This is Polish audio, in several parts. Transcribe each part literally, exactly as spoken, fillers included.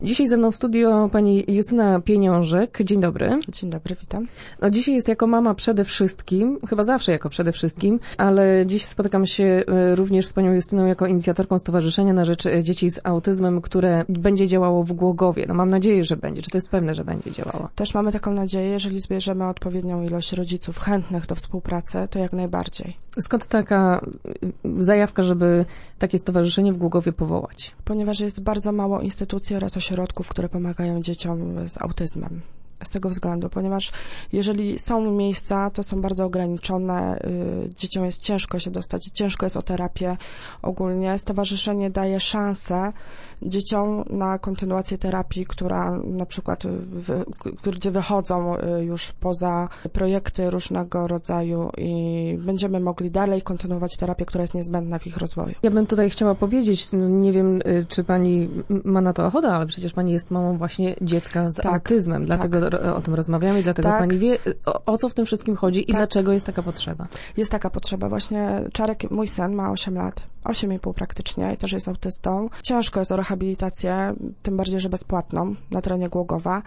Dzisiaj ze mną w studio pani Justyna Pieniążek. Dzień dobry. Dzień dobry, witam. No, dzisiaj jest jako mama przede wszystkim, chyba zawsze jako przede wszystkim, ale dziś spotykam się również z panią Justyną jako inicjatorką Stowarzyszenia na Rzecz Dzieci z Autyzmem, które będzie działało w Głogowie. No mam nadzieję, że będzie. Czy to jest pewne, że będzie działało? Też mamy taką nadzieję, jeżeli zbierzemy odpowiednią ilość rodziców chętnych do współpracy, to jak najbardziej. Skąd taka zajawka, żeby takie stowarzyszenie w Głogowie powołać? Ponieważ jest bardzo mało instytucji oraz ośrodków, które pomagają dzieciom z autyzmem. Z tego względu, ponieważ jeżeli są miejsca, to są bardzo ograniczone, dzieciom jest ciężko się dostać, ciężko jest o terapię ogólnie. Stowarzyszenie daje szansę dzieciom na kontynuację terapii, która na przykład, w, gdzie wychodzą już poza projekty różnego rodzaju i będziemy mogli dalej kontynuować terapię, która jest niezbędna w ich rozwoju. Ja bym tutaj chciała powiedzieć, nie wiem, czy pani ma na to ochotę, ale przecież pani jest mamą właśnie dziecka z tak, autyzmem, dlatego tak. o tym rozmawiamy, dlatego tak. pani wie, o, o co w tym wszystkim chodzi i tak. dlaczego jest taka potrzeba. Jest taka potrzeba. Właśnie Czarek, mój syn, ma osiem lat, osiem i pół praktycznie i też jest autystą. Ciężko jest o rehabilitację, tym bardziej, że bezpłatną na terenie Głogowa.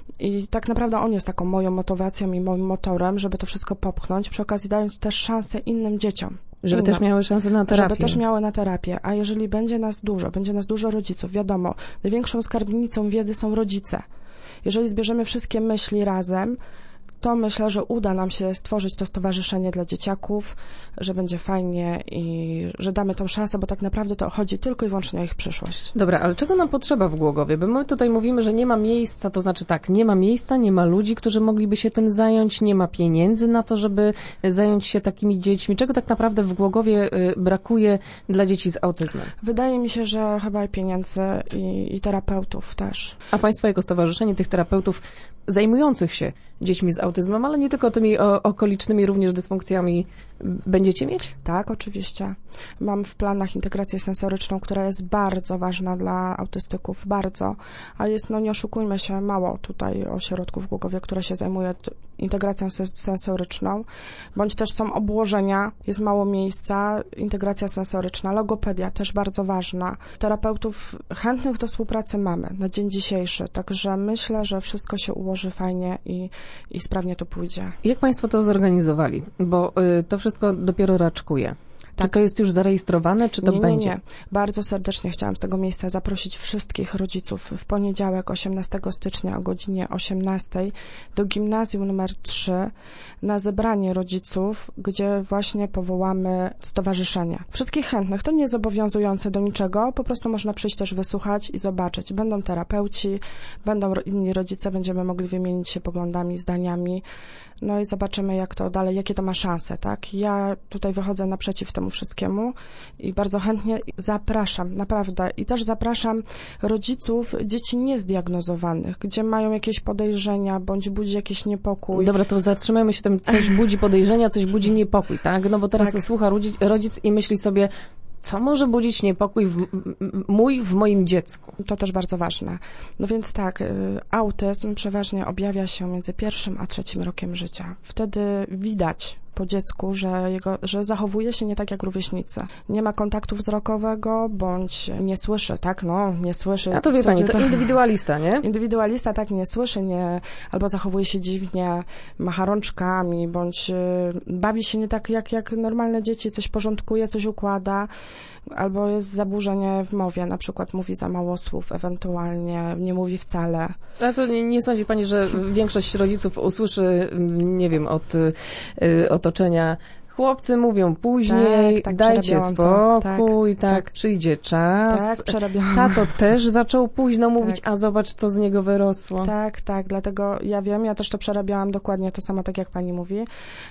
I tak naprawdę on jest taką moją motywacją i moim motorem, żeby to wszystko popchnąć, przy okazji dając też szansę innym dzieciom. Żeby Innym. też miały szansę na terapię. Żeby też miały na terapię. A jeżeli będzie nas dużo, będzie nas dużo rodziców, wiadomo, największą skarbnicą wiedzy są rodzice. Jeżeli zbierzemy wszystkie myśli razem, to myślę, że uda nam się stworzyć to stowarzyszenie dla dzieciaków, że będzie fajnie i że damy tą szansę, bo tak naprawdę to chodzi tylko i wyłącznie o ich przyszłość. Dobra, ale czego nam potrzeba w Głogowie? Bo my tutaj mówimy, że nie ma miejsca, to znaczy tak, nie ma miejsca, nie ma ludzi, którzy mogliby się tym zająć, nie ma pieniędzy na to, żeby zająć się takimi dziećmi. Czego tak naprawdę w Głogowie brakuje dla dzieci z autyzmem? Wydaje mi się, że chyba i pieniędzy i, i terapeutów też. A państwo jako stowarzyszenie tych terapeutów zajmujących się dziećmi z autyzmem, ale nie tylko tymi o, okolicznymi również dysfunkcjami będziecie mieć? Tak, oczywiście. Mam w planach integrację sensoryczną, która jest bardzo ważna dla autystyków, bardzo, a jest, no nie oszukujmy się, mało tutaj ośrodków w Głogowie, które się zajmuje integracją sensoryczną, bądź też są obłożenia, jest mało miejsca, integracja sensoryczna, logopedia też bardzo ważna. Terapeutów chętnych do współpracy mamy na dzień dzisiejszy, także myślę, że wszystko się ułoży fajnie i, i sprawnie to pójdzie. Jak państwo to zorganizowali? Bo y, to wszystko dopiero raczkuje. Tak. Czy to jest już zarejestrowane, czy to nie, będzie? Nie, nie. Bardzo serdecznie chciałam z tego miejsca zaprosić wszystkich rodziców w poniedziałek, osiemnastego stycznia o godzinie osiemnastej do gimnazjum numer trzy na zebranie rodziców, gdzie właśnie powołamy stowarzyszenie. Wszystkich chętnych, to nie jest obowiązujące do niczego, po prostu można przyjść też wysłuchać i zobaczyć. Będą terapeuci, będą inni rodzice, będziemy mogli wymienić się poglądami, zdaniami. No i zobaczymy, jak to dalej, jakie to ma szanse, tak? Ja tutaj wychodzę naprzeciw temu wszystkiemu i bardzo chętnie zapraszam, naprawdę. I też zapraszam rodziców dzieci niezdiagnozowanych, gdzie mają jakieś podejrzenia, bądź budzi jakiś niepokój. Dobra, to zatrzymajmy się tym, coś budzi podejrzenia, coś budzi niepokój, tak? No bo teraz tak. Słucha rodzic i myśli sobie, co może budzić niepokój w, mój w moim dziecku? To też bardzo ważne. No więc tak, autyzm przeważnie objawia się między pierwszym a trzecim rokiem życia. Wtedy widać po dziecku, że, jego, że zachowuje się nie tak jak rówieśnicy. Nie ma kontaktu wzrokowego, bądź nie słyszy, tak? No, nie słyszy. A to wie pani, to indywidualista, nie? Indywidualista, tak, nie słyszy, nie, albo zachowuje się dziwnie, macha rączkami, bądź y, bawi się nie tak jak, jak normalne dzieci, coś porządkuje, coś układa, albo jest zaburzenie w mowie, na przykład mówi za mało słów, ewentualnie nie mówi wcale. A to nie, nie sądzi pani, że większość rodziców usłyszy, nie wiem, od y, otoczenia, chłopcy mówią później, tak, tak, dajcie spokój, to, tak, tak, przyjdzie czas. Tak, przerabiałam. Tato też zaczął późno mówić, tak. A zobacz, co z niego wyrosło. Tak, tak, dlatego ja wiem, ja też to przerabiałam dokładnie to samo, tak jak pani mówi,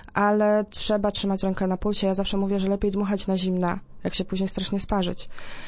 ale trzeba trzymać rękę na pulsie. Ja zawsze mówię, że lepiej dmuchać na zimne, jak się później strasznie sparzyć,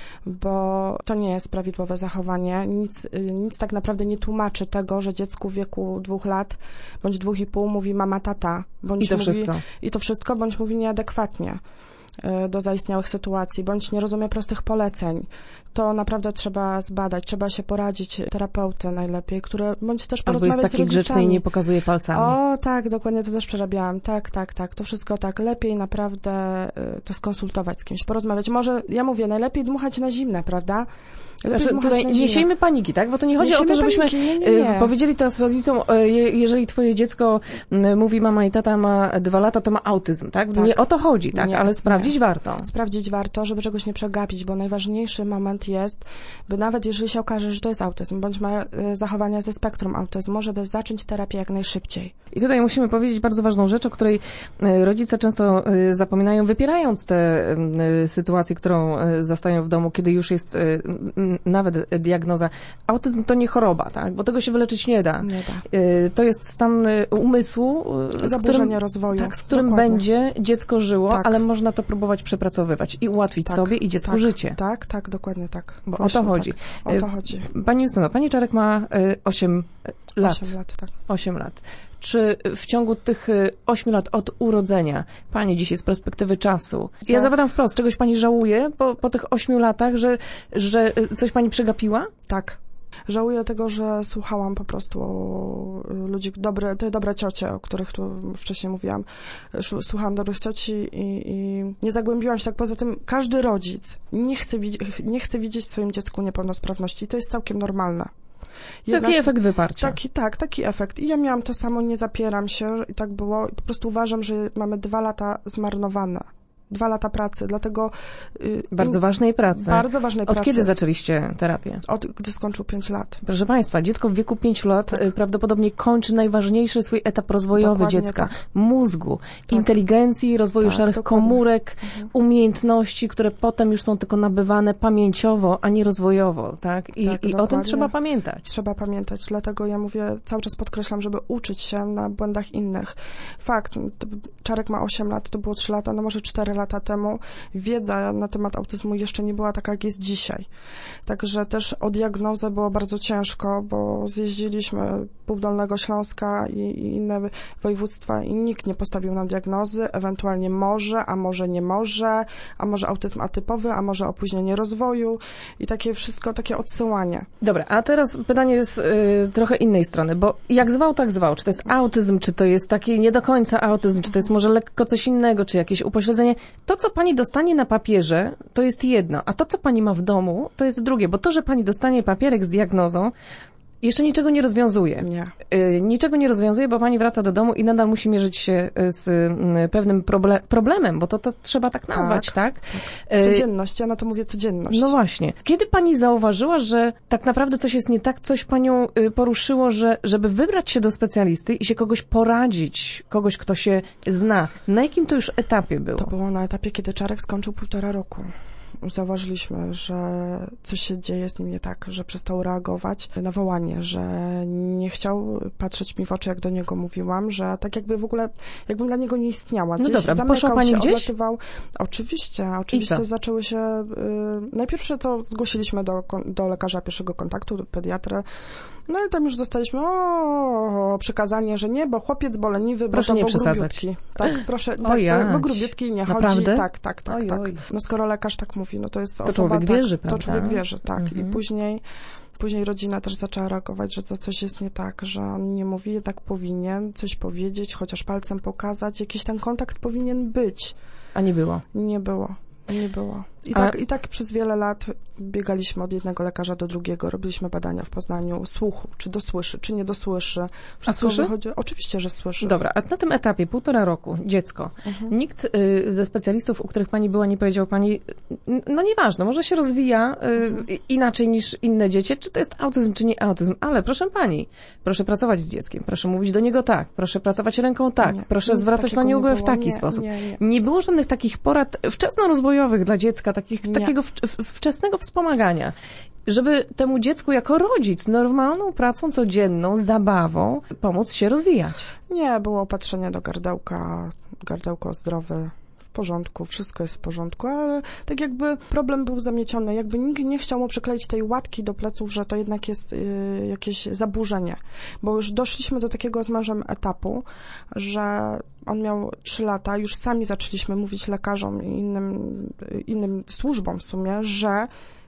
bo to nie jest prawidłowe zachowanie. Nic, nic tak naprawdę nie tłumaczy tego, że dziecku w wieku dwóch lat bądź dwóch i pół mówi mama, tata. Bądź I to mówi, wszystko. I to wszystko, bądź mówi nieadekwatnie do zaistniałych sytuacji, bądź nie rozumie prostych poleceń, to naprawdę trzeba zbadać, trzeba się poradzić terapeutę najlepiej, które bądź też Albo porozmawiać jest taki z rodzicami. grzeczny i nie pokazuje palcami. O, tak, dokładnie to też przerabiałam. Tak, tak, tak. To wszystko tak. Lepiej naprawdę y, to skonsultować z kimś, porozmawiać. Może, ja mówię, najlepiej dmuchać na zimne, prawda? Znaczy, tutaj nie siejmy paniki, tak? Bo to nie chodzi nie o to, żebyśmy paniki, nie, nie, nie. powiedzieli teraz rodzicom, jeżeli twoje dziecko mówi mama i tata ma dwa lata, to ma autyzm, tak? tak. Nie o to chodzi, tak? Nie, ale sprawdzić nie. warto. Sprawdzić warto, żeby czegoś nie przegapić, bo najważniejszy moment jest, by nawet jeżeli się okaże, że to jest autyzm, bądź ma zachowania ze spektrum autyzmu, żeby zacząć terapię jak najszybciej. I tutaj musimy powiedzieć bardzo ważną rzecz, o której rodzice często zapominają, wypierając tę sytuację, którą zastają w domu, kiedy już jest nawet diagnoza. Autyzm to nie choroba, tak? Bo tego się wyleczyć nie da. Nie da. To jest stan umysłu, z którym, rozwoju. Tak, z którym Dokładnie. będzie dziecko żyło, tak. ale można to próbować przepracowywać i ułatwić tak, sobie i dziecku tak, życie. Tak, tak, dokładnie tak. Bo Właśnie o to chodzi. Tak. O to chodzi. Pani Justyno, pani Czarek ma osiem lat. osiem lat, tak. osiem lat. Czy w ciągu tych ośmiu lat od urodzenia, pani dzisiaj z perspektywy czasu, tak. ja zapytam wprost, czegoś pani żałuje po, po tych ośmiu latach, że, że coś pani przegapiła? Tak. Żałuję tego, że słuchałam po prostu ludzi, dobre, te dobre ciocie, o których tu wcześniej mówiłam. Słuchałam dobrych cioci i, i nie zagłębiłam się tak. Poza tym każdy rodzic nie chce, nie chce widzieć w swoim dziecku niepełnosprawności i to jest całkiem normalne. Jednak, taki efekt wyparcia. Taki, tak, taki efekt. I ja miałam to samo, nie zapieram się i tak było. I po prostu uważam, że mamy dwa lata zmarnowane. Dwa lata pracy, dlatego... Yy, bardzo ważnej pracy. Bardzo ważnej Od pracy. Od kiedy zaczęliście terapię? Od gdy skończył pięć lat. Proszę Państwa, dziecko w wieku pięciu lat tak. prawdopodobnie kończy najważniejszy swój etap rozwojowy Dokładnie dziecka. Tak. Mózgu, tak. inteligencji, rozwoju tak, szarych dokładnie. komórek, mhm. umiejętności, które potem już są tylko nabywane pamięciowo, a nie rozwojowo, tak? I, tak, i o tym trzeba pamiętać. Trzeba pamiętać, dlatego ja mówię, cały czas podkreślam, żeby uczyć się na błędach innych. Fakt, Czarek ma osiem lat, to było trzy lata, no może cztery lata temu wiedza na temat autyzmu jeszcze nie była taka, jak jest dzisiaj. Także też o diagnozę było bardzo ciężko, bo zjeździliśmy pół Dolnego Śląska i, i inne województwa i nikt nie postawił nam diagnozy, ewentualnie może, a może nie może, a może autyzm atypowy, a może opóźnienie rozwoju i takie wszystko, takie odsyłanie. Dobra, a teraz pytanie z y, trochę innej strony, bo jak zwał, tak zwał. Czy to jest autyzm, czy to jest taki nie do końca autyzm, czy to jest może lekko coś innego, czy jakieś upośledzenie. To, co pani dostanie na papierze, to jest jedno, a to, co pani ma w domu, to jest drugie, bo to, że pani dostanie papierek z diagnozą, jeszcze niczego nie rozwiązuje. Nie. Y, niczego nie rozwiązuje, bo pani wraca do domu i nadal musi mierzyć się z y, pewnym proble- problemem, bo to, to trzeba tak nazwać, tak? tak? Y, codzienność, ja na to mówię codzienność. No właśnie. Kiedy pani zauważyła, że tak naprawdę coś jest nie tak, coś panią y, poruszyło, że żeby wybrać się do specjalisty i się kogoś poradzić, kogoś, kto się zna, na jakim to już etapie było? To było na etapie, kiedy Czarek skończył półtora roku. Zauważyliśmy, że coś się dzieje z nim nie tak, że przestał reagować na wołanie, że nie chciał patrzeć mi w oczy, jak do niego mówiłam, że tak jakby w ogóle, jakbym dla niego nie istniała. Gdzieś no dobra, poszła pani się, gdzieś? Odlatywał. Oczywiście, oczywiście zaczęły się, yy, najpierw co zgłosiliśmy do, do lekarza pierwszego kontaktu, do pediatry, no i tam już dostaliśmy o, przekazanie, że nie, bo chłopiec bo leniwy, proszę bo to nie bo przesadzać. grubiutki. Tak, proszę, tak, bo grubiutki nie Naprawdę? chodzi. Tak, tak, tak, oj, tak. Oj. No skoro lekarz tak mówi, no to jest to osoba... człowiek tak, wierzy, prawda? To człowiek wierzy, tak. Mhm. I później, później rodzina też zaczęła reagować, że to coś jest nie tak, że on nie mówi, jednak powinien coś powiedzieć, chociaż palcem pokazać, jakiś ten kontakt powinien być. A nie było? Nie było. Nie było. I, A... tak, I tak przez wiele lat biegaliśmy od jednego lekarza do drugiego, robiliśmy badania w Poznaniu słuchu, czy dosłyszy, czy nie dosłyszy. Wszystko A słyszy? Wychodzi... Oczywiście, że słyszy. Dobra, a na tym etapie, półtora roku, dziecko, mhm. nikt y, ze specjalistów, u których pani była, nie powiedział pani, no nieważne, może się rozwija y, mhm. inaczej niż inne dzieci, czy to jest autyzm, czy nie autyzm, ale proszę pani, proszę pracować z dzieckiem, proszę mówić do niego tak, proszę pracować ręką tak, nie, proszę zwracać na nie uwagę w taki nie, sposób. Nie, nie. nie było żadnych takich porad wczesnorozwojowych dla dziecka, takich, takiego w, w, wczesnego wspomagania, żeby temu dziecku jako rodzic normalną pracą codzienną, z zabawą pomóc się rozwijać. Nie, było opatrzenie do gardełka, gardełko zdrowe, w porządku, wszystko jest w porządku, ale tak jakby problem był zamieciony, jakby nikt nie chciał mu przykleić tej łatki do pleców, że to jednak jest y, jakieś zaburzenie, bo już doszliśmy do takiego z mężem etapu, że on miał trzy lata, już sami zaczęliśmy mówić lekarzom i innym, innym służbom w sumie, że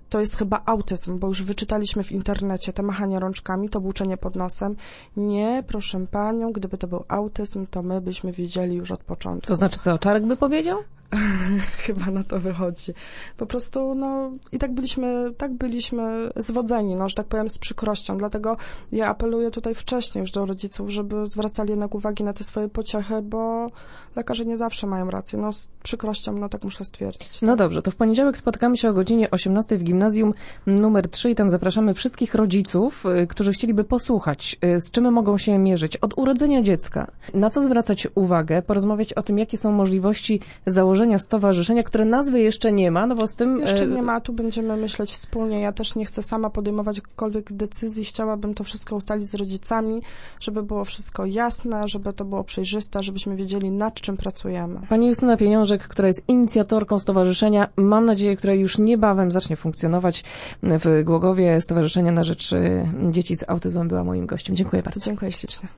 to jest chyba autyzm, bo już wyczytaliśmy w internecie te machanie rączkami, to włóczenie pod nosem. Nie, proszę panią, gdyby to był autyzm, to my byśmy wiedzieli już od początku. To znaczy co, Czarek by powiedział? Chyba na to wychodzi. Po prostu, no i tak byliśmy, tak byliśmy zwodzeni, no, że tak powiem, z przykrością. Dlatego ja apeluję tutaj wcześniej już do rodziców, żeby zwracali jednak uwagi na te swoje pociechy, bo lekarze nie zawsze mają rację. No z przykrością, no tak muszę stwierdzić. No dobrze, to w poniedziałek spotykamy się o godzinie osiemnastej w gimnazjum numer trzy i tam zapraszamy wszystkich rodziców, którzy chcieliby posłuchać, z czym mogą się mierzyć od urodzenia dziecka, na co zwracać uwagę, porozmawiać o tym, jakie są możliwości założenia stowarzyszenia, które nazwy jeszcze nie ma, no bo z tym... Jeszcze nie ma, tu będziemy myśleć wspólnie. Ja też nie chcę sama podejmować jakichkolwiek decyzji. Chciałabym to wszystko ustalić z rodzicami, żeby było wszystko jasne, żeby to było przejrzyste, żebyśmy wiedzieli, nad czym pracujemy. Pani Justyna Pieniążek, która jest inicjatorką stowarzyszenia, mam nadzieję, które już niebawem zacznie funkcjonować w Głogowie. Stowarzyszenia na rzecz Dzieci z Autyzmem była moim gościem. Dziękuję bardzo. Dziękuję ślicznie.